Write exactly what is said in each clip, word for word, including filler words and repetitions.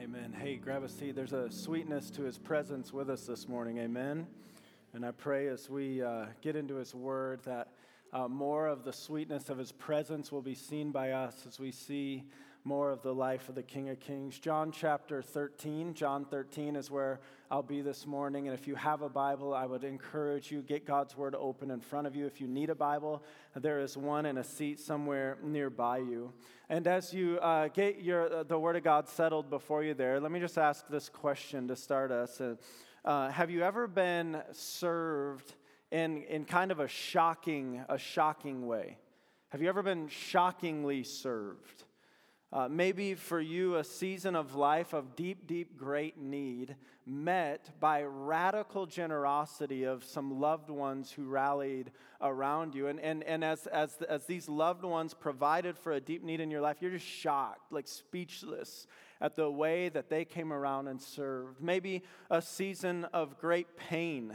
Amen. Hey, grab a seat. There's a sweetness to his presence with us this morning. Amen. And I pray as we uh, get into his word that uh, more of the sweetness of his presence will be seen by us as we see more of the life of the King of Kings. John chapter thirteen. John thirteen is where I'll be this morning. And if you have a Bible, I would encourage you, get God's word open in front of you. If you need a Bible, there is one in a seat somewhere nearby you. And as you uh, get your uh, the word of God settled before you there, let me just ask this question to start us. Uh, uh, have you ever been served in, in kind of a shocking, a shocking way? Have you ever been shockingly served? Uh, maybe for you, a season of life of deep, deep, great need met by radical generosity of some loved ones who rallied around you. And, and, and as, as, as these loved ones provided for a deep need in your life, you're just shocked, like speechless at the way that they came around and served. Maybe a season of great pain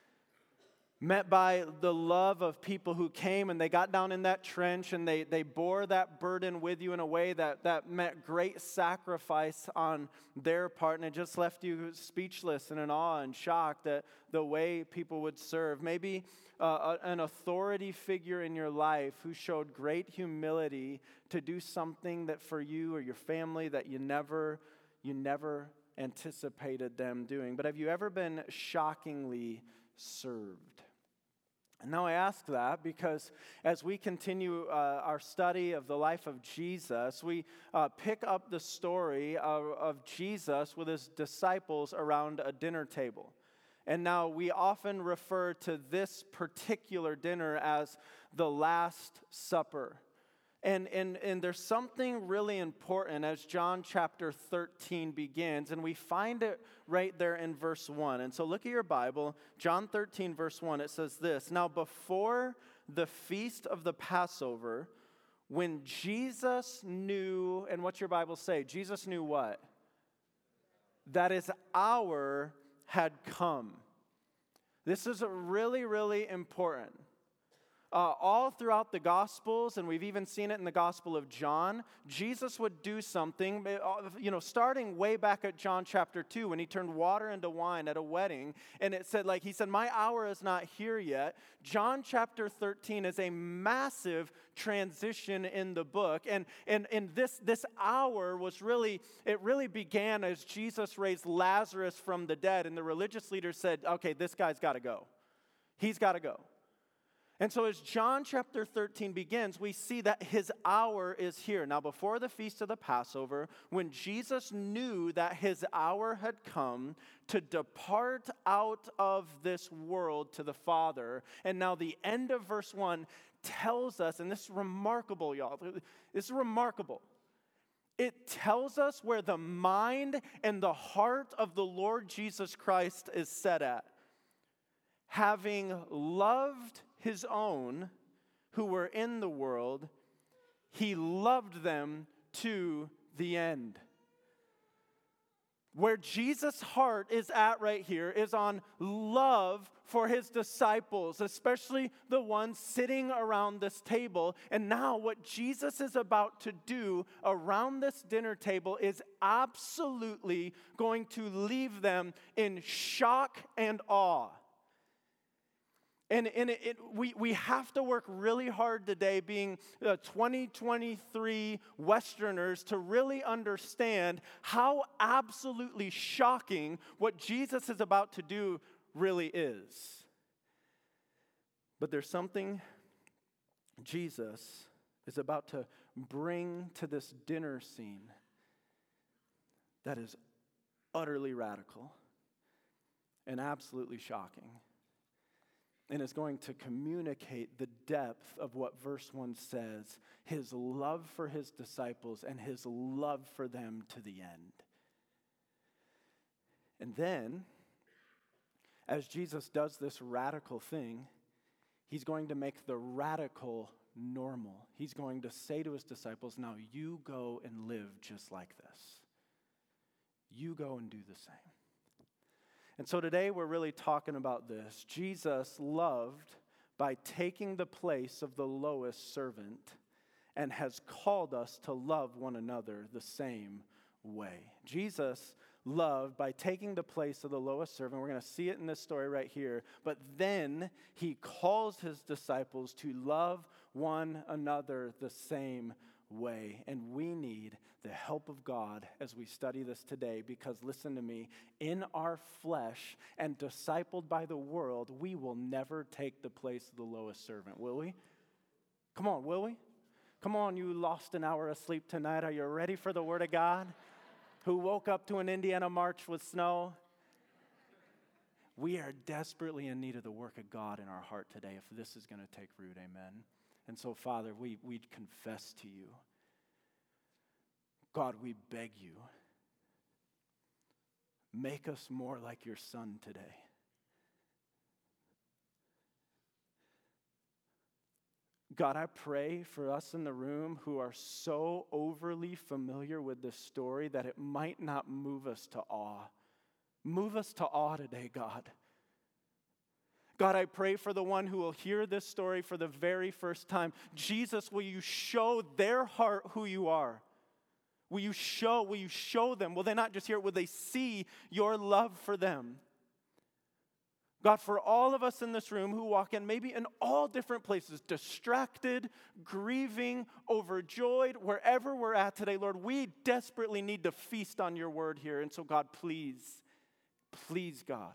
met by the love of people who came and they got down in that trench and they, they bore that burden with you in a way that, that meant great sacrifice on their part, and it just left you speechless and in awe and shocked at the way people would serve. Maybe uh, an authority figure in your life who showed great humility to do something that for you or your family that you never, you never anticipated them doing. But have you ever been shockingly served? And now I ask that because as we continue uh, our study of the life of Jesus, we uh, pick up the story of, of Jesus with his disciples around a dinner table. And now we often refer to this particular dinner as the Last Supper. And, and, and there's something really important as John chapter thirteen begins, and we find it right there in verse one. And so look at your Bible, John thirteen, verse one, it says this: "Now before the feast of the Passover, when Jesus knew," and what's your Bible say? Jesus knew what? That his hour had come. This is really, really important. Uh, all throughout the Gospels, and we've even seen it in the Gospel of John, Jesus would do something, you know, starting way back at John chapter two when he turned water into wine at a wedding, and it said, like, he said, "My hour is not here yet." John chapter thirteen is a massive transition in the book, and, and, and this, this hour was really, it really began as Jesus raised Lazarus from the dead, and the religious leaders said, okay, this guy's got to go. He's got to go. And so as John chapter thirteen begins, we see that his hour is here. Now, before the feast of the Passover, when Jesus knew that his hour had come to depart out of this world to the Father, and now the end of verse one tells us, and this is remarkable, y'all. This is remarkable. It tells us where the mind and the heart of the Lord Jesus Christ is set at. Having loved his own who were in the world, he loved them to the end. Where Jesus' heart is at right here is on love for his disciples, especially the ones sitting around this table. And now what Jesus is about to do around this dinner table is absolutely going to leave them in shock and awe. And, and it, it, we, we have to work really hard today, being uh, twenty twenty-three Westerners, to really understand how absolutely shocking what Jesus is about to do really is. But there's something Jesus is about to bring to this dinner scene that is utterly radical and absolutely shocking. And is going to communicate the depth of what verse one says, his love for his disciples and his love for them to the end. And then, as Jesus does this radical thing, he's going to make the radical normal. He's going to say to his disciples, now you go and live just like this. You go and do the same. And so today we're really talking about this. Jesus loved by taking the place of the lowest servant and has called us to love one another the same way. Jesus loved by taking the place of the lowest servant. We're going to see it in this story right here. But then he calls his disciples to love one another the same way. And we need the help of God as we study this today, because listen to me, in our flesh and discipled by the world, we will never take the place of the lowest servant, will we? Come on, will we? Come on, you lost an hour of sleep tonight. Are you ready for the Word of God? Who woke up to an Indiana march with snow? We are desperately in need of the work of God in our heart today if this is going to take root, amen. And so, Father, we, we confess to you. God, we beg you, make us more like your Son today. God, I pray for us in the room who are so overly familiar with this story that it might not move us to awe. Move us to awe today, God. God, I pray for the one who will hear this story for the very first time. Jesus, will you show their heart who you are? Will you show, will you show them? Will they not just hear it? Will they see your love for them? God, for all of us in this room who walk in maybe in all different places, distracted, grieving, overjoyed, wherever we're at today, Lord, we desperately need to feast on your word here. And so, God, please, please, God,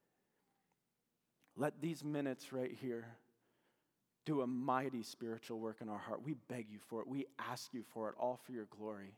let these minutes right here do a mighty spiritual work in our heart. We beg you for it. We ask you for it, all for your glory.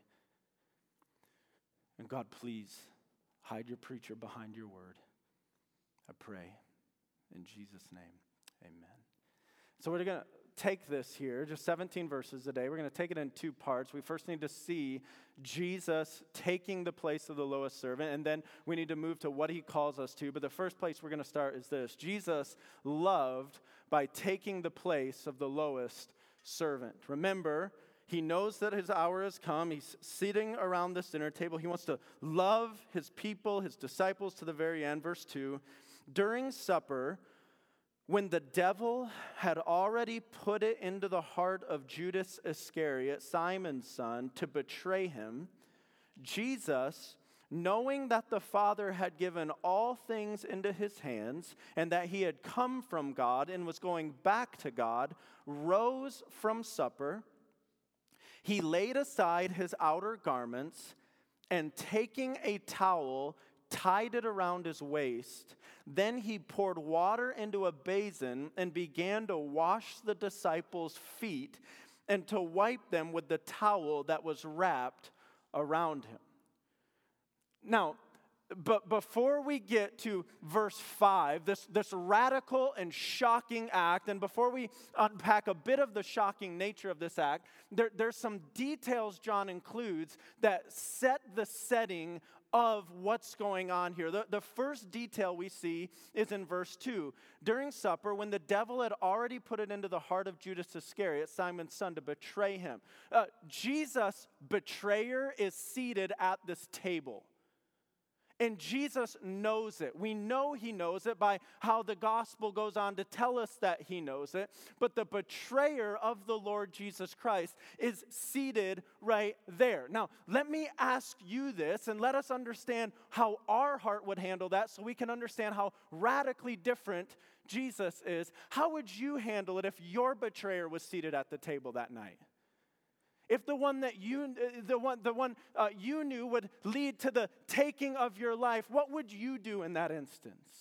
And God, please, hide your preacher behind your word. I pray in Jesus' name, amen. So we're going to take this here, just seventeen verses today. We're going to take it in two parts. We first need to see Jesus taking the place of the lowest servant, and then we need to move to what he calls us to. But the first place we're going to start is this. Jesus loved by taking the place of the lowest servant. Remember, he knows that his hour has come. He's sitting around this dinner table. He wants to love his people, his disciples to the very end. Verse two, during supper, when the devil had already put it into the heart of Judas Iscariot, Simon's son, to betray him, Jesus, knowing that the Father had given all things into his hands, and that he had come from God and was going back to God, rose from supper. He laid aside his outer garments, and taking a towel, tied it around his waist. Then he poured water into a basin and began to wash the disciples' feet and to wipe them with the towel that was wrapped around him. Now, but before we get to verse five, this, this radical and shocking act, and before we unpack a bit of the shocking nature of this act, there, there's some details John includes that set the setting of what's going on here. The, the first detail we see is in verse two. During supper, when the devil had already put it into the heart of Judas Iscariot, Simon's son, to betray him. Uh, Jesus' betrayer is seated at this table. And Jesus knows it. We know he knows it by how the gospel goes on to tell us that he knows it. But the betrayer of the Lord Jesus Christ is seated right there. Now, let me ask you this, and let us understand how our heart would handle that so we can understand how radically different Jesus is. How would you handle it if your betrayer was seated at the table that night? If the one that you, the one, the one uh, you knew would lead to the taking of your life, what would you do in that instance?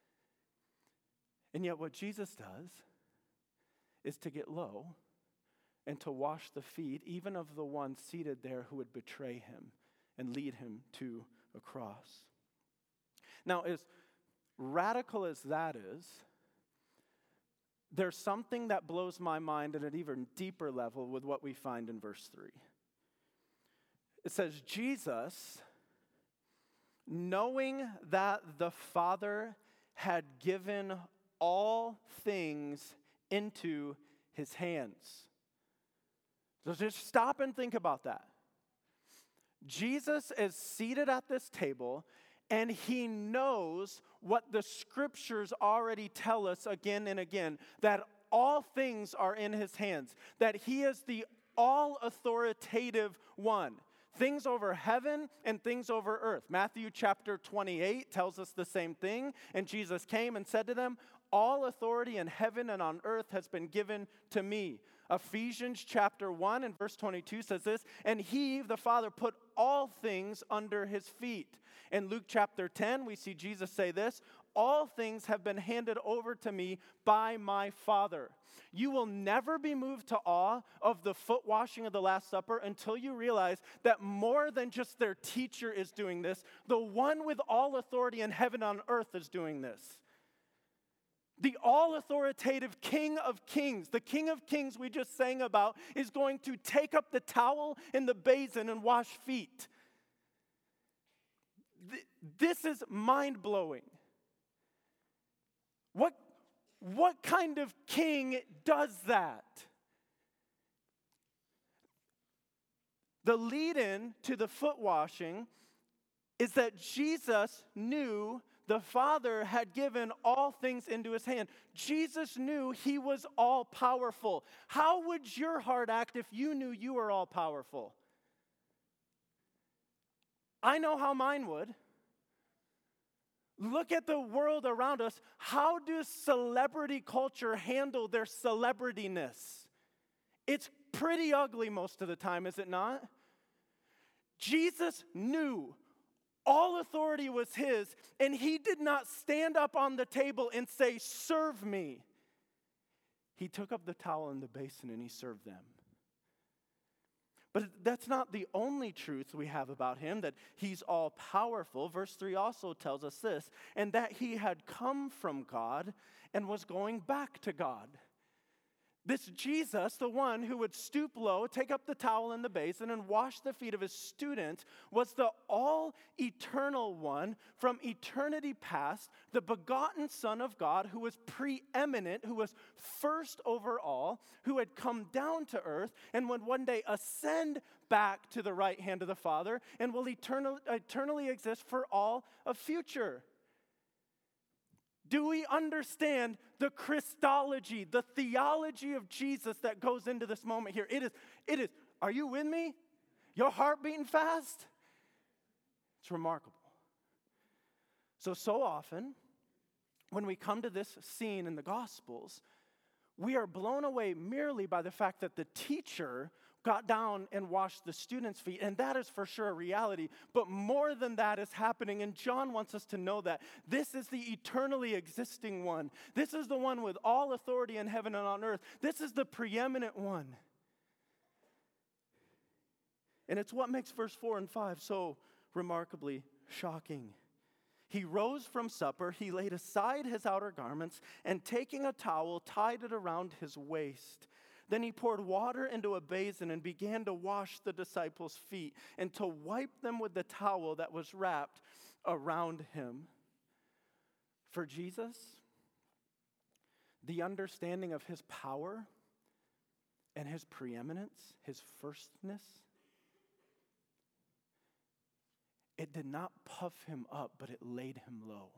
And yet what Jesus does is to get low and to wash the feet even of the one seated there who would betray him and lead him to a cross. Now, as radical as that is, there's something that blows my mind at an even deeper level with what we find in verse three. It says, Jesus, knowing that the Father had given all things into his hands. So just stop and think about that. Jesus is seated at this table, and he knows what the scriptures already tell us again and again, that all things are in his hands, that he is the all authoritative one, things over heaven and things over earth. Matthew chapter twenty-eight tells us the same thing. And Jesus came and said to them, all authority in heaven and on earth has been given to me. Ephesians chapter one and verse twenty-two says this, and he, the Father, put all things under his feet. In Luke chapter ten, we see Jesus say this, all things have been handed over to me by my Father. You will never be moved to awe of the foot washing of the Last Supper until you realize that more than just their teacher is doing this, the one with all authority in heaven and on earth is doing this. The all-authoritative King of Kings, the King of Kings we just sang about, is going to take up the towel in the basin and wash feet. This is mind-blowing. What, what kind of king does that? The lead-in to the foot washing is that Jesus knew the Father had given all things into his hand. Jesus knew he was all-powerful. How would your heart act if you knew you were all-powerful? I know how mine would. Look at the world around us. How does celebrity culture handle their celebrityness? It's pretty ugly most of the time, is it not? Jesus knew all authority was his, and he did not stand up on the table and say, serve me. He took up the towel and the basin and he served them. But that's not the only truth we have about him, that he's all powerful. Verse three also tells us this, and that he had come from God and was going back to God. This Jesus, the one who would stoop low, take up the towel in the basin and wash the feet of his students, was the all-eternal one from eternity past, the begotten Son of God who was preeminent, who was first over all, who had come down to earth and would one day ascend back to the right hand of the Father and will eternal, eternally exist for all of future. Do we understand the Christology, the theology of Jesus that goes into this moment here? It is, it is, are you with me? Your heart beating fast? It's remarkable. So, so often, when we come to this scene in the Gospels, we are blown away merely by the fact that the teacher got down and washed the students' feet, and that is for sure a reality. But more than that is happening, and John wants us to know that. This is the eternally existing one. This is the one with all authority in heaven and on earth. This is the preeminent one. And it's what makes verse four and five so remarkably shocking. He rose from supper, he laid aside his outer garments, and taking a towel, tied it around his waist. Then he poured water into a basin and began to wash the disciples' feet and to wipe them with the towel that was wrapped around him. For Jesus, the understanding of his power and his preeminence, his firstness, it did not puff him up, but it laid him low.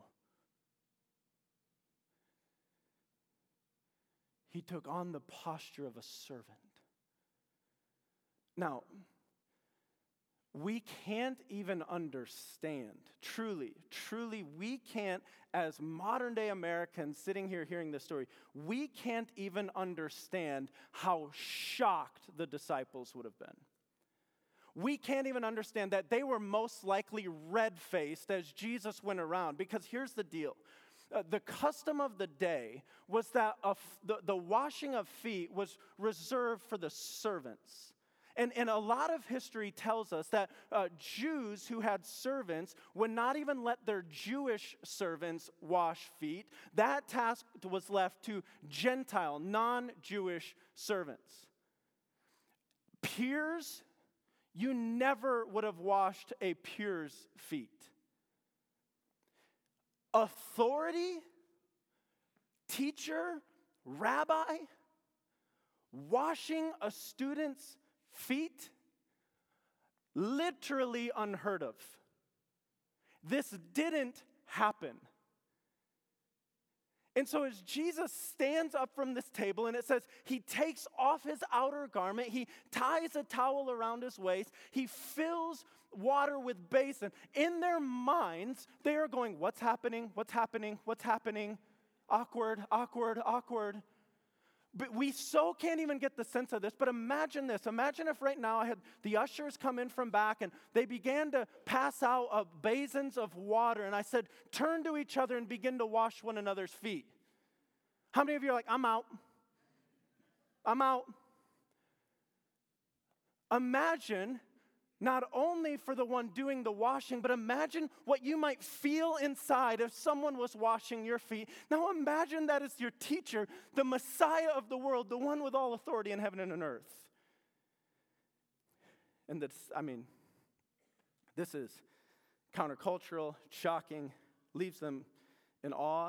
He took on the posture of a servant. Now, we can't even understand, truly, truly, we can't, as modern day Americans sitting here hearing this story, we can't even understand how shocked the disciples would have been. We can't even understand that they were most likely red-faced as Jesus went around, because here's the deal. Uh, the custom of the day was that a f- the, the washing of feet was reserved for the servants. And, and a lot of history tells us that uh, Jews who had servants would not even let their Jewish servants wash feet. That task was left to Gentile, non-Jewish servants. Peers, you never would have washed a peer's feet. Authority, teacher, rabbi, washing a student's feet, literally unheard of. This didn't happen. And so as Jesus stands up from this table, and it says he takes off his outer garment, he ties a towel around his waist, he fills water with basin. In their minds, they are going, what's happening? What's happening? What's happening? Awkward, awkward, awkward. But we so can't even get the sense of this. But imagine this. Imagine if right now I had the ushers come in from back and they began to pass out uh, basins of water. And I said, turn to each other and begin to wash one another's feet. How many of you are like, I'm out? I'm out. Imagine not only for the one doing the washing, but imagine what you might feel inside if someone was washing your feet. Now imagine that as your teacher, the Messiah of the world, the one with all authority in heaven and on earth. And that's, I mean, this is countercultural, shocking, leaves them in awe,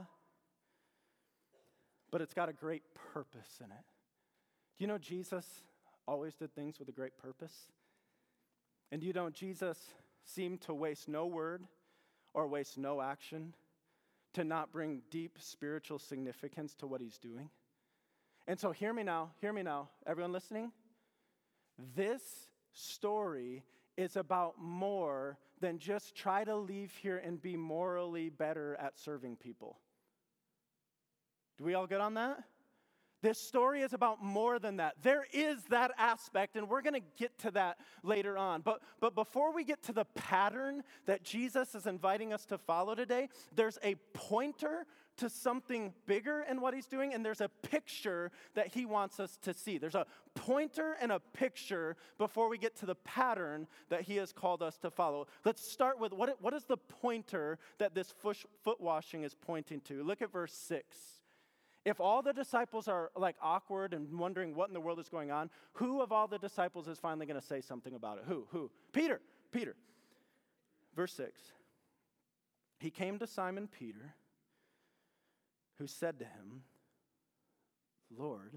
but it's got a great purpose in it. Do you know Jesus always did things with a great purpose? And you know, Jesus seemed to waste no word or waste no action to not bring deep spiritual significance to what he's doing. And so hear me now, hear me now, everyone listening. This story is about more than just try to leave here and be morally better at serving people. Do we all get on that? This story is about more than that. There is that aspect, and we're going to get to that later on. But, but before we get to the pattern that Jesus is inviting us to follow today, there's a pointer to something bigger in what he's doing, and there's a picture that he wants us to see. There's a pointer and a picture before we get to the pattern that he has called us to follow. Let's start with what, what is the pointer that this foot washing is pointing to? Look at verse six. If all the disciples are like awkward and wondering what in the world is going on, who of all the disciples is finally going to say something about it? Who? Who? Peter. Peter. Verse six. He came to Simon Peter, who said to him, Lord,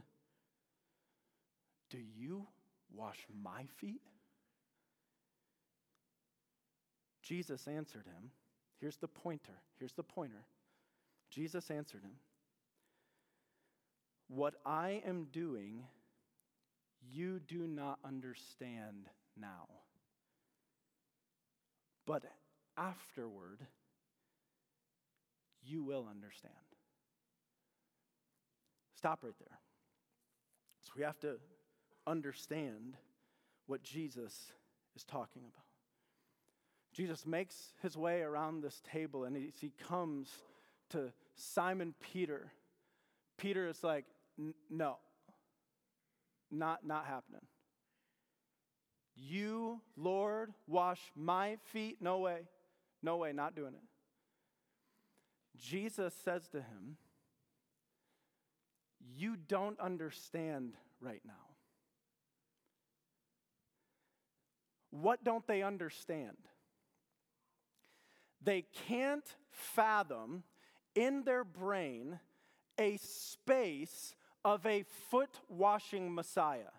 do you wash my feet? Jesus answered him. Here's the pointer. Here's the pointer. Jesus answered him. What I am doing, you do not understand now. But afterward, you will understand. Stop right there. So we have to understand what Jesus is talking about. Jesus makes his way around this table, and he, he comes to Simon Peter. Peter is like, no, not, not happening. You, Lord, wash my feet? No way. No way, not doing it. Jesus says to him, you don't understand right now. What don't they understand? They can't fathom in their brain a space of a foot-washing Messiah.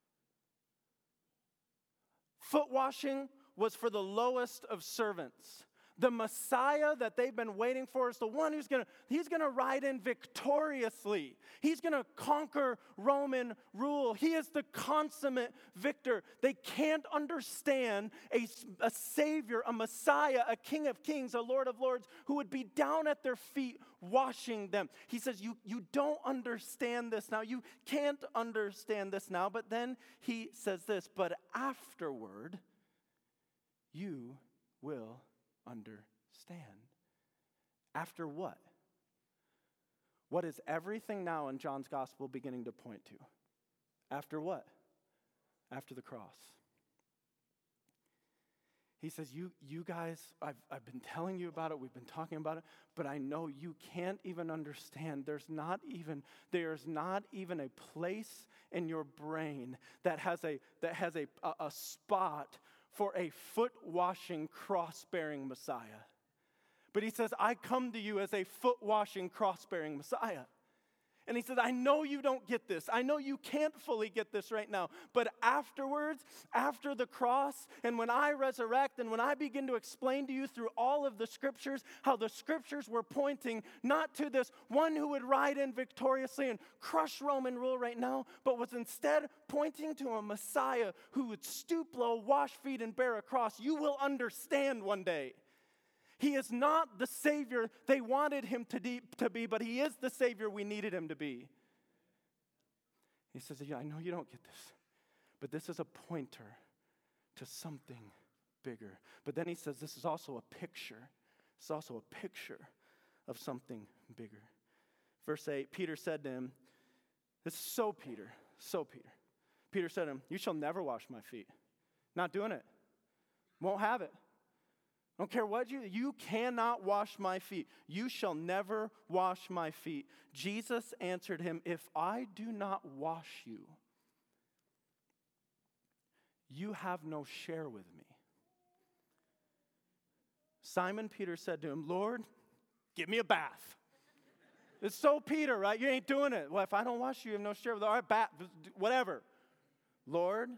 Foot washing was for the lowest of servants. The Messiah that they've been waiting for is the one who's going to, he's going to ride in victoriously. He's going to conquer Roman rule. He is the consummate victor. They can't understand a, a Savior, a Messiah, a King of Kings, a Lord of Lords, who would be down at their feet washing them. He says, you, you don't understand this now. You can't understand this now. But then he says this, but afterward, you will understand. After what? What is everything now in John's gospel beginning to point to? After what? After the cross. He says, you, you guys, I've, I've been telling you about it, we've been talking about it, but I know you can't even understand. There's not even, there's not even a place in your brain that has a, that has a, a, a spot for a foot-washing, cross-bearing Messiah. But he says, I come to you as a foot-washing, cross-bearing Messiah. And he says, I know you don't get this. I know you can't fully get this right now. But afterwards, after the cross, and when I resurrect, and when I begin to explain to you through all of the scriptures, how the scriptures were pointing not to this one who would ride in victoriously and crush Roman rule right now, but was instead pointing to a Messiah who would stoop low, wash feet, and bear a cross. You will understand one day. He is not the Savior they wanted him to, de- to be, but he is the Savior we needed him to be. He says, yeah, I know you don't get this, but this is a pointer to something bigger. But then he says, this is also a picture. It's also a picture of something bigger. Verse eight, Peter said to him, this is so Peter, so Peter. Peter said to him, you shall never wash my feet. Not doing it. Won't have it. I don't care what you, you cannot wash my feet. You shall never wash my feet. Jesus answered him, if I do not wash you, you have no share with me. Simon Peter said to him, Lord, give me a bath. It's so Peter, right? You ain't doing it. Well, if I don't wash you, you have no share with it. All right, bath, whatever. Lord,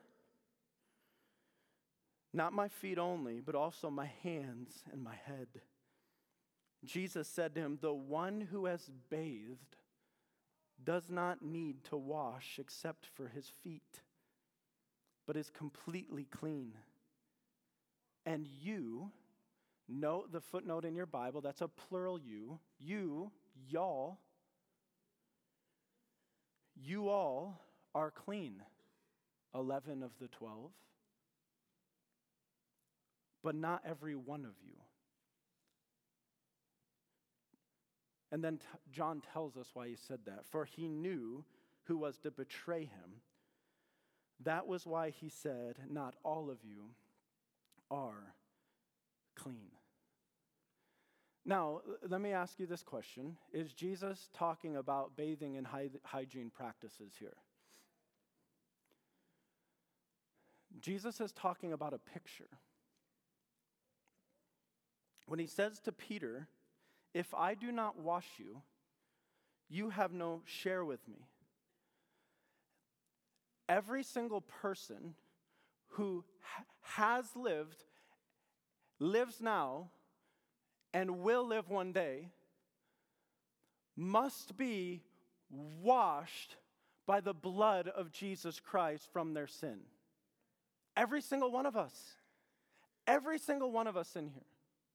not my feet only, but also my hands and my head. Jesus said to him, the one who has bathed does not need to wash except for his feet, but is completely clean. And you, note the footnote in your Bible, that's a plural you, you, y'all, you all are clean, eleven of the twelve. But not every one of you. And then t- John tells us why he said that. For he knew who was to betray him. That was why he said, not all of you are clean. Now, let me ask you this question. Is Jesus talking about bathing and hy- hygiene practices here? Jesus is talking about a picture. When he says to Peter, if I do not wash you, you have no share with me. Every single person who ha- has lived, lives now, and will live one day must be washed by the blood of Jesus Christ from their sin. Every single one of us. Every single one of us in here.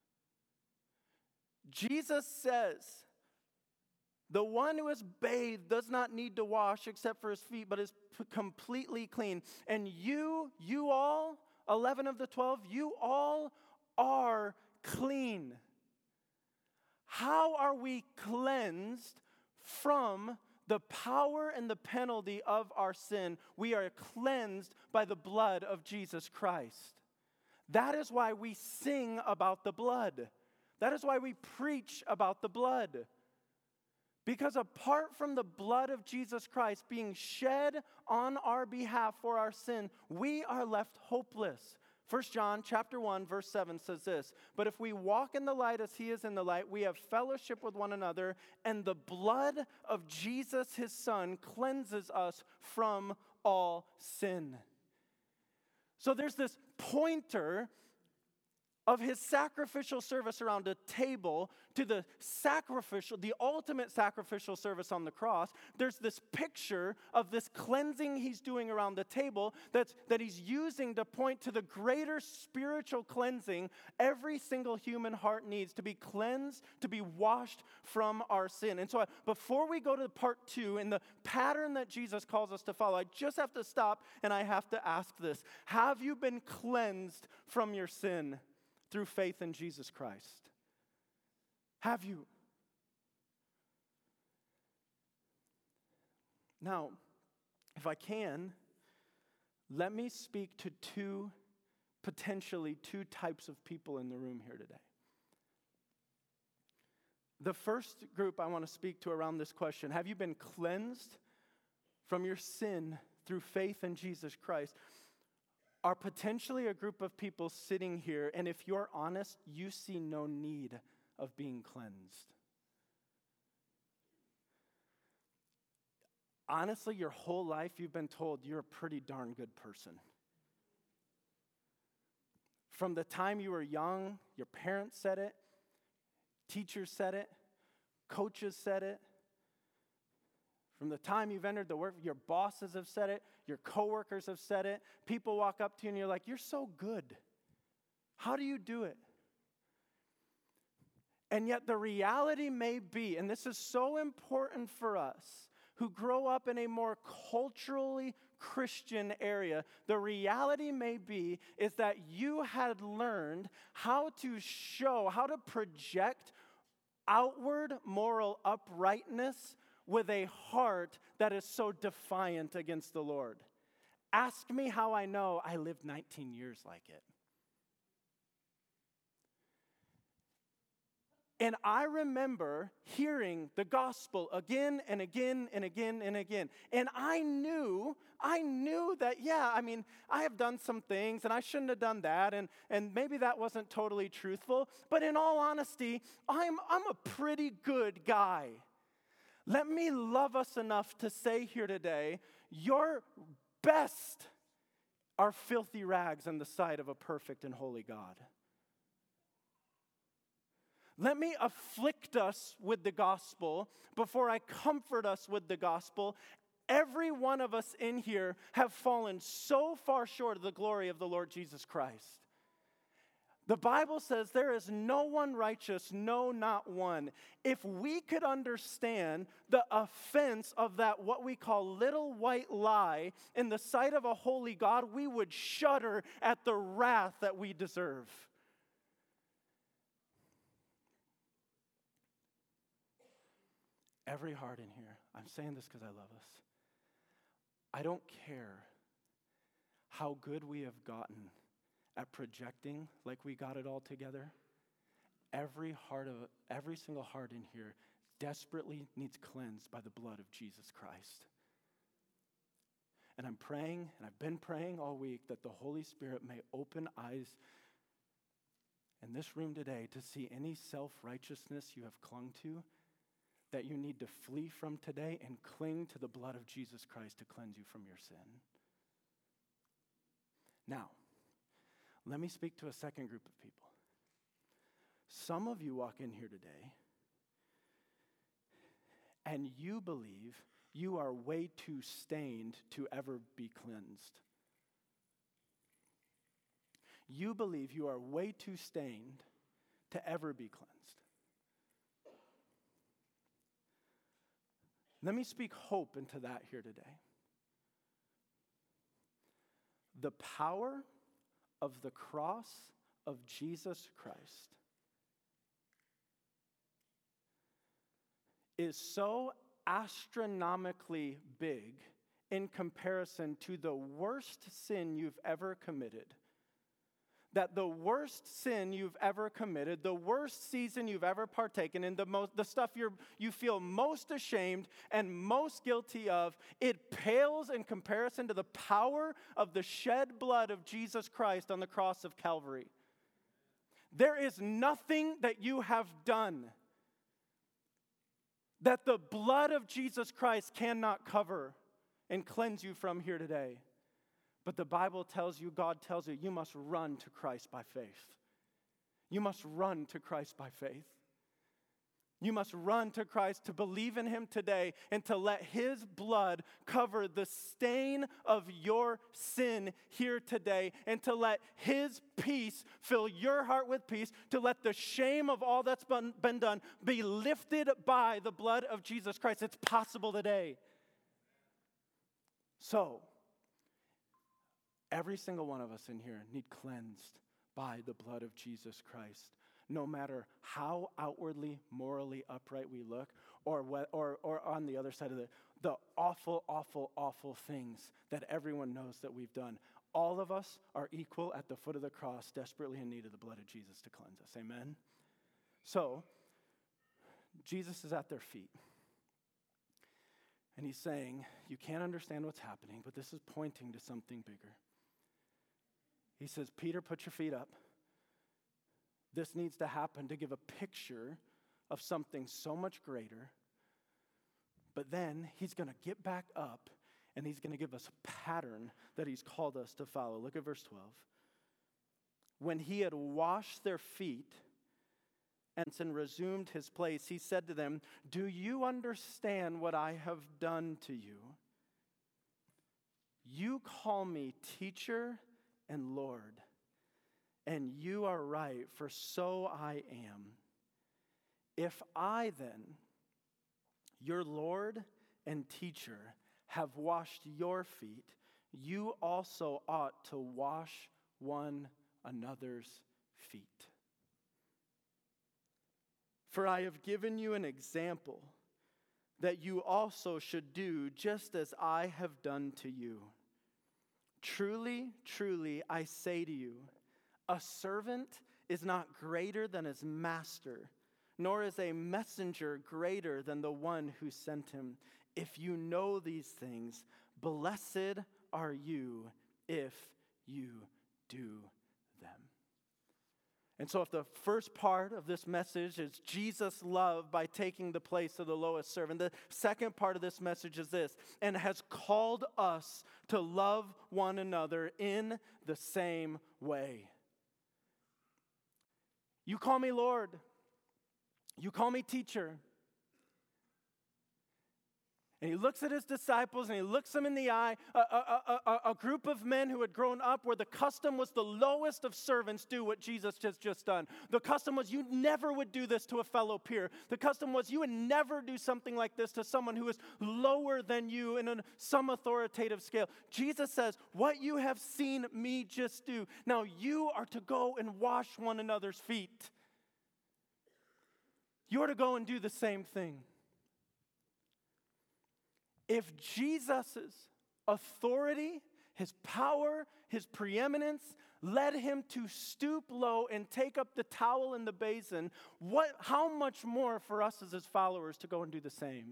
Jesus says, the one who is bathed does not need to wash except for his feet, but is p- completely clean. And you, you all, eleven of the twelve, you all are clean. How are we cleansed from the power and the penalty of our sin? We are cleansed by the blood of Jesus Christ. That is why we sing about the blood. That is why we preach about the blood. Because apart from the blood of Jesus Christ being shed on our behalf for our sin, we are left hopeless. First John chapter one, verse seven says this, but if we walk in the light as he is in the light, we have fellowship with one another, and the blood of Jesus, his son, cleanses us from all sin. So there's this pointer of his sacrificial service around a table to the sacrificial, the ultimate sacrificial service on the cross. There's this picture of this cleansing he's doing around the table that's, that he's using to point to the greater spiritual cleansing every single human heart needs to be cleansed, to be washed from our sin. And so I, before we go to part two in the pattern that Jesus calls us to follow, I just have to stop and I have to ask this. Have you been cleansed from your sin through faith in Jesus Christ? Have you? Now, if I can, let me speak to two, potentially two types of people in the room here today. The first group I want to speak to around this question, have you been cleansed from your sin through faith in Jesus Christ? Are potentially a group of people sitting here, and if you're honest, you see no need of being cleansed. honestly, your whole life you've been told you're a pretty darn good person. From the time you were young, your parents said it, teachers said it, coaches said it. From the time you've entered the work, your bosses have said it, your coworkers have said it. People walk up to you and you're like, you're so good. How do you do it? And yet the reality may be, and this is so important for us who grow up in a more culturally Christian area, the reality may be is that you had learned how to show, how to project outward moral uprightness with a heart that is so defiant against the Lord. Ask me how I know. I lived nineteen years like it. And I remember hearing the gospel again and again and again and again. And I knew, I knew that, yeah, I mean, I have done some things and I shouldn't have done that. And, and maybe that wasn't totally truthful. But in all honesty, I'm, I'm a pretty good guy. Let me love us enough to say here today, your best are filthy rags in the sight of a perfect and holy God. Let me afflict us with the gospel before I comfort us with the gospel. Every one of us in here have fallen so far short of the glory of the Lord Jesus Christ. The Bible says there is no one righteous, no, not one. If we could understand the offense of that, what we call little white lie in the sight of a holy God, we would shudder at the wrath that we deserve. Every heart in here, I'm saying this because I love us. I don't care how good we have gotten at projecting like we got it all together. Every heart of every single heart in here desperately needs cleansed by the blood of Jesus Christ. And I'm praying, and I've been praying all week, that the Holy Spirit may open eyes in this room today to see any self-righteousness you have clung to that you need to flee from today and cling to the blood of Jesus Christ to cleanse you from your sin. Now, let me speak to a second group of people. Some of you walk in here today and you believe you are way too stained to ever be cleansed. You believe you are way too stained to ever be cleansed. Let me speak hope into that here today. The power of the cross of Jesus Christ is so astronomically big in comparison to the worst sin you've ever committed, that the worst sin you've ever committed, the worst season you've ever partaken in, the most, the stuff you're, you feel most ashamed and most guilty of, it pales in comparison to the power of the shed blood of Jesus Christ on the cross of Calvary. There is nothing that you have done that the blood of Jesus Christ cannot cover and cleanse you from here today. But the Bible tells you, God tells you, you must run to Christ by faith. You must run to Christ by faith. You must run to Christ to believe in Him today and to let His blood cover the stain of your sin here today, and to let His peace fill your heart with peace, to let the shame of all that's been, been done be lifted by the blood of Jesus Christ. It's possible today. So, every single one of us in here need cleansed by the blood of Jesus Christ. No matter how outwardly, morally upright we look, or what, or, or on the other side of the, the awful, awful, awful things that everyone knows that we've done. All of us are equal at the foot of the cross, desperately in need of the blood of Jesus to cleanse us. Amen? So, Jesus is at their feet. And He's saying, you can't understand what's happening, but this is pointing to something bigger. He says, Peter, put your feet up. This needs to happen to give a picture of something so much greater. But then he's going to get back up and he's going to give us a pattern that he's called us to follow. Look at verse twelve. When he had washed their feet and resumed his place, he said to them, "Do you understand what I have done to you? You call me teacher and Lord, and you are right, for so I am. If I then, your Lord and teacher, have washed your feet, you also ought to wash one another's feet. For I have given you an example that you also should do just as I have done to you. Truly, truly, I say to you, a servant is not greater than his master, nor is a messenger greater than the one who sent him. If you know these things, blessed are you if you do them." And so if the first part of this message is Jesus' love by taking the place of the lowest servant, the second part of this message is this: and has called us to love one another in the same way. You call me Lord. You call me teacher. And he looks at his disciples and he looks them in the eye, a, a, a, a group of men who had grown up where the custom was the lowest of servants do what Jesus has just done. The custom was you never would do this to a fellow peer. The custom was you would never do something like this to someone who is lower than you in a, some authoritative scale. Jesus says, what you have seen me just do, now you are to go and wash one another's feet. You are to go and do the same thing. If Jesus' authority, his power, his preeminence led him to stoop low and take up the towel and the basin, what, how much more for us as his followers to go and do the same?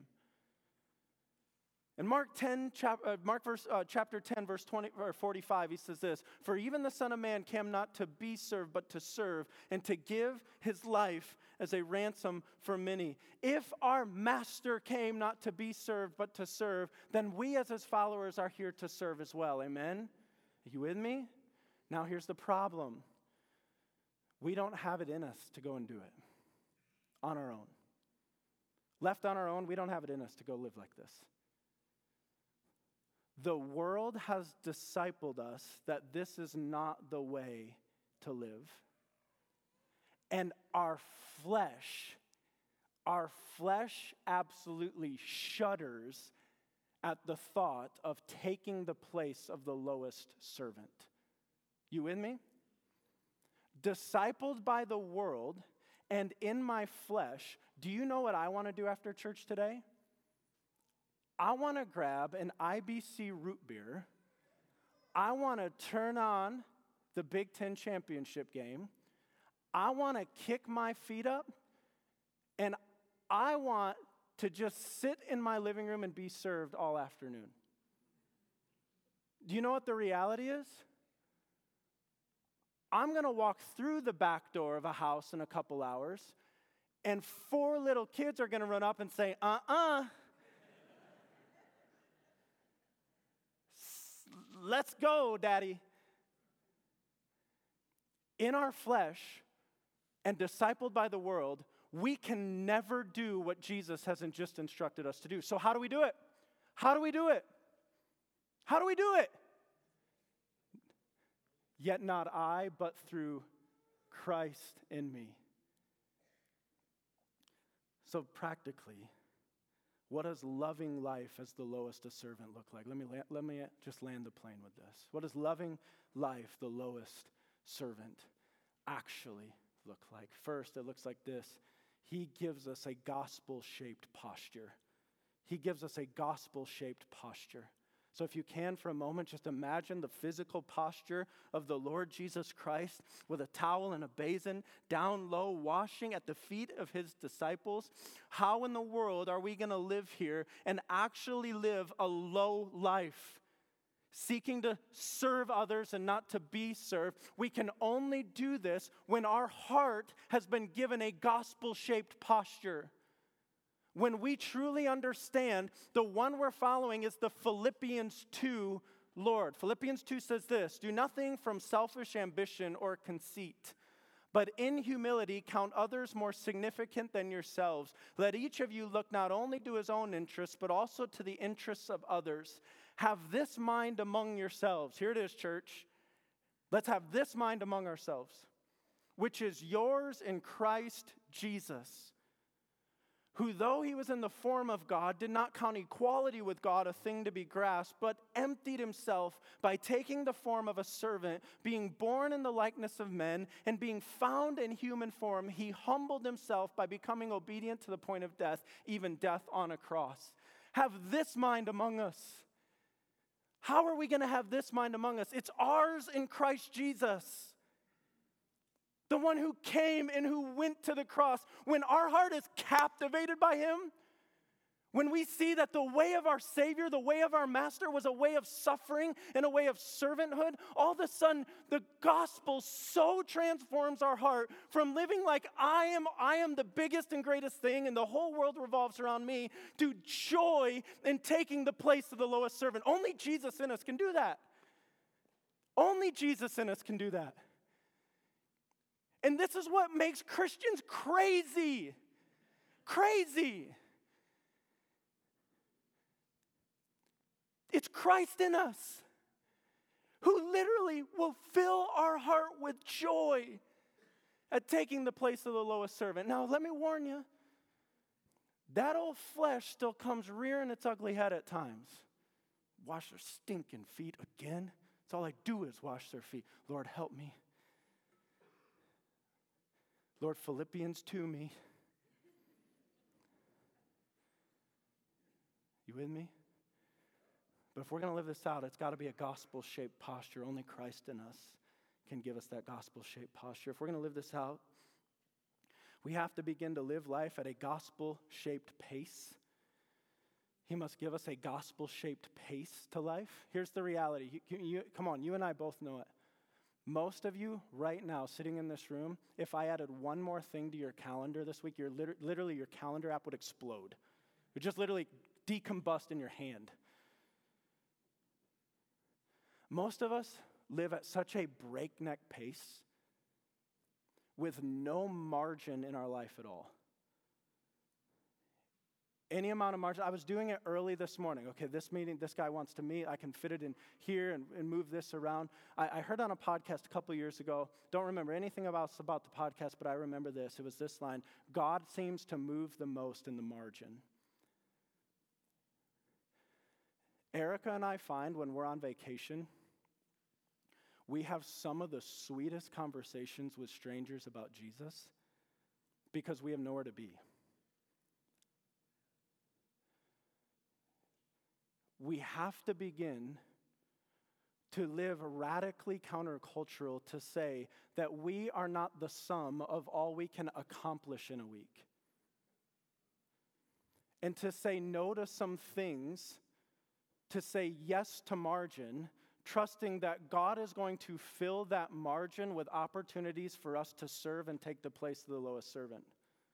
In Mark ten, chap, uh, Mark verse, uh, chapter ten, verse twenty or forty-five, he says this: "For even the Son of Man came not to be served, but to serve, and to give his life as a ransom for many." If our master came not to be served, but to serve, then we as his followers are here to serve as well. Amen? Are you with me? Now here's the problem. We don't have it in us to go and do it on our own. Left on our own, we don't have it in us to go live like this. The world has discipled us that this is not the way to live. And our flesh, our flesh absolutely shudders at the thought of taking the place of the lowest servant. You with me? Discipled by the world and in my flesh, do you know what I want to do after church today? I want to grab an I B C root beer. I want to turn on the Big Ten championship game. I want to kick my feet up. And I want to just sit in my living room and be served all afternoon. Do you know what the reality is? I'm going to walk through the back door of a house in a couple hours, and four little kids are going to run up and say, uh-uh. Let's go, Daddy. In our flesh and discipled by the world, we can never do what Jesus hasn't just instructed us to do. So how do we do it? How do we do it? How do we do it? Yet not I, but through Christ in me. So practically, what does loving life as the lowest a servant look like? Let me, let me just land the plane with this. What does loving life, the lowest servant, actually look like? First, it looks like this. He gives us a gospel-shaped posture. He gives us a gospel-shaped posture. So if you can for a moment, just imagine the physical posture of the Lord Jesus Christ with a towel and a basin, down low, washing at the feet of his disciples. How in the world are we going to live here and actually live a low life, seeking to serve others and not to be served? We can only do this when our heart has been given a gospel-shaped posture. when we truly understand the one we're following is the Philippians two Lord. Philippians two says this, do nothing from selfish ambition or conceit, but in humility count others more significant than yourselves. Let each of you look not only to his own interests, but also to the interests of others. Have this mind among yourselves. Here it is, church. Let's have this mind among ourselves, which is yours in Christ Jesus, who though he was in the form of God, did not count equality with God a thing to be grasped, but emptied himself by taking the form of a servant, being born in the likeness of men, and being found in human form, he humbled himself by becoming obedient to the point of death, even death on a cross. Have this mind among us. How are we going to have this mind among us? It's ours in Christ Jesus. The one who came and who went to the cross. When our heart is captivated by him, when we see that the way of our Savior, the way of our Master was a way of suffering and a way of servanthood, all of a sudden the gospel so transforms our heart from living like I am, I am the biggest and greatest thing and the whole world revolves around me to joy in taking the place of the lowest servant. Only Jesus in us can do that. Only Jesus in us can do that. And this is what makes Christians crazy. Crazy. It's Christ in us who literally will fill our heart with joy at taking the place of the lowest servant. Now, let me warn you, that old flesh still comes rearing its ugly head at times. Wash their stinking feet again. That's all I do is wash their feet. Lord, help me. Lord, Philippians two me. You with me? But if we're going to live this out, it's got to be a gospel-shaped posture. Only Christ in us can give us that gospel-shaped posture. If we're going to live this out, we have to begin to live life at a gospel-shaped pace. He must give us a gospel-shaped pace to life. Here's the reality. You, you, come on, you and I both know it. Most of you right now sitting in this room, if I added one more thing to your calendar this week, your liter- literally your calendar app would explode. It would just literally decombust in your hand. Most of us live at such a breakneck pace with no margin in our life at all. Any amount of margin. I was doing it early this morning. Okay, this meeting, this guy wants to meet. I can fit it in here and, and move this around. I, I heard on a podcast a couple years ago, don't remember anything about, about the podcast, but I remember this. It was this line, God seems to move the most in the margin. Erica and I find when we're on vacation, we have some of the sweetest conversations with strangers about Jesus because we have nowhere to be. We have to begin to live radically countercultural to say that we are not the sum of all we can accomplish in a week. And to say no to some things, to say yes to margin, trusting that God is going to fill that margin with opportunities for us to serve and take the place of the lowest servant.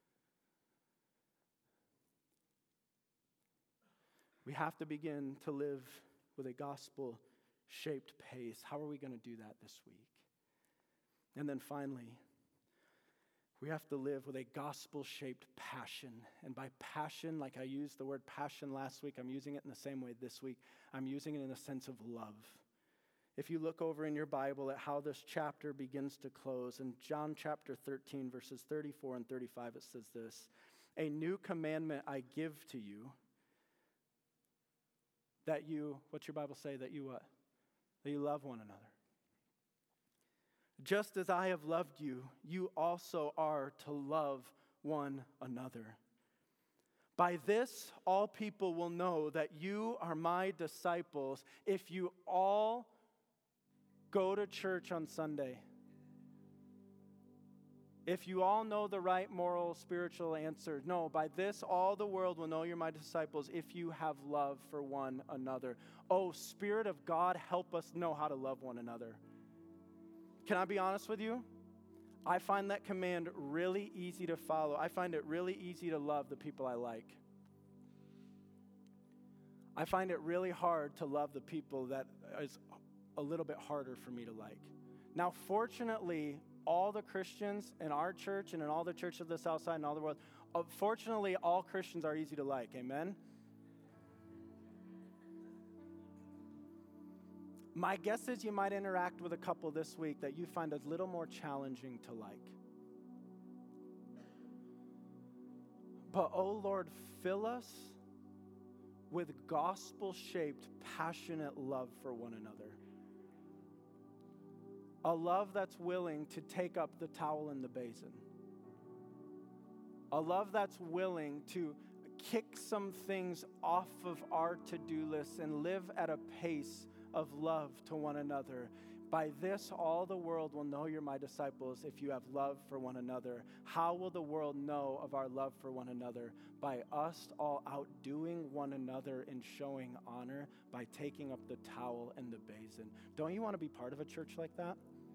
We have to begin to live with a gospel-shaped pace. How are we going to do that this week? And then finally, we have to live with a gospel-shaped passion. And by passion, like I used the word passion last week, I'm using it in the same way this week. I'm using it in a sense of love. If you look over in your Bible at how this chapter begins to close, in John chapter thirteen, verses thirty-four and thirty-five, it says this, "A new commandment I give to you, that you," what's your Bible say? That you what? That you love one another. "Just as I have loved you, you also are to love one another. By this, all people will know that you are my disciples if you all go to church on Sunday. If you all know the right moral, spiritual answer. No, by this, all the world will know you're my disciples if you have love for one another." Oh, Spirit of God, help us know how to love one another. Can I be honest with you? I find that command really easy to follow. I find it really easy to love the people I like. I find it really hard to love the people that is a little bit harder for me to like. Now, fortunately, all the Christians in our church and in all the churches of the South Side and all the world, uh, fortunately, all Christians are easy to like. Amen? My guess is you might interact with a couple this week that you find a little more challenging to like. But, oh Lord, fill us with gospel-shaped, passionate love for one another. A love that's willing to take up the towel in the basin. A love that's willing to kick some things off of our to-do lists and live at a pace of love to one another. By this, all the world will know you're my disciples if you have love for one another. How will the world know of our love for one another? By us all outdoing one another in showing honor, by taking up the towel and the basin. Don't you want to be part of a church like that?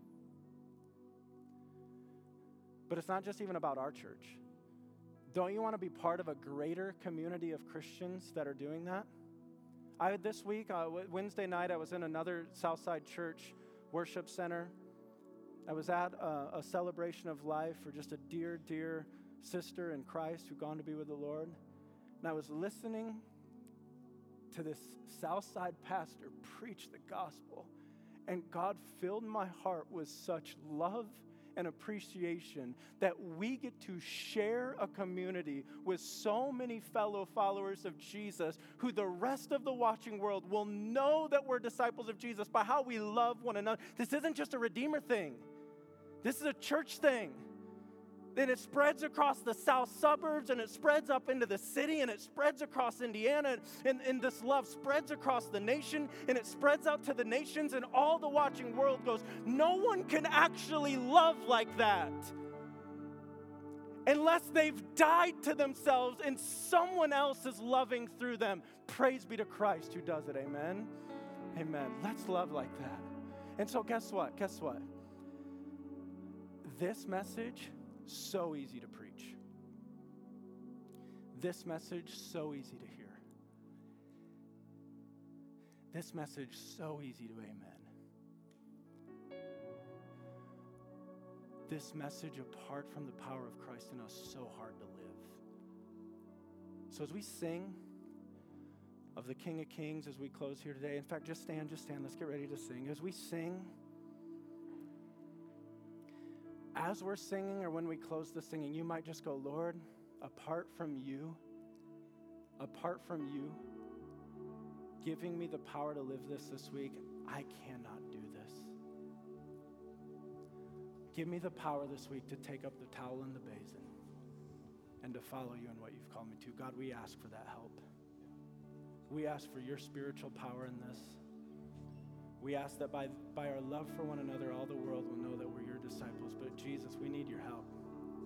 But it's not just even about our church. Don't you want to be part of a greater community of Christians that are doing that? I this week, uh, Wednesday night, I was in another Southside church worship center. I was at a, a celebration of life for just a dear, dear sister in Christ who'd gone to be with the Lord. And I was listening to this Southside pastor preach the gospel. And God filled my heart with such love and appreciation that we get to share a community with so many fellow followers of Jesus who the rest of the watching world will know that we're disciples of Jesus by how we love one another. This isn't just a Redeemer thing. This is a church thing. Then it spreads across the south suburbs, and it spreads up into the city, and it spreads across Indiana, and, and this love spreads across the nation, and it spreads out to the nations, and all the watching world goes, no one can actually love like that unless they've died to themselves and someone else is loving through them. Praise be to Christ who does it, amen? Amen. Let's love like that. And so guess what? Guess what? This message, so easy to preach. This message, so easy to hear. This message, so easy to amen. This message, apart from the power of Christ in us, so hard to live. So as we sing of the King of Kings, as we close here today, in fact, just stand, just stand. Let's get ready to sing. As we sing, as we're singing or when we close the singing, you might just go, Lord, apart from you, apart from you giving me the power to live this this week, I cannot do this. Give me the power this week to take up the towel and the basin and to follow you in what you've called me to. God, we ask for that help. We ask for your spiritual power in this. We ask that by, by our love for one another, all the world will know that we're your disciples. But Jesus, we need your help.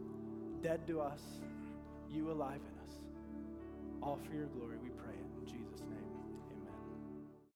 Dead to us, you alive in us. All for your glory, we pray it in Jesus' name.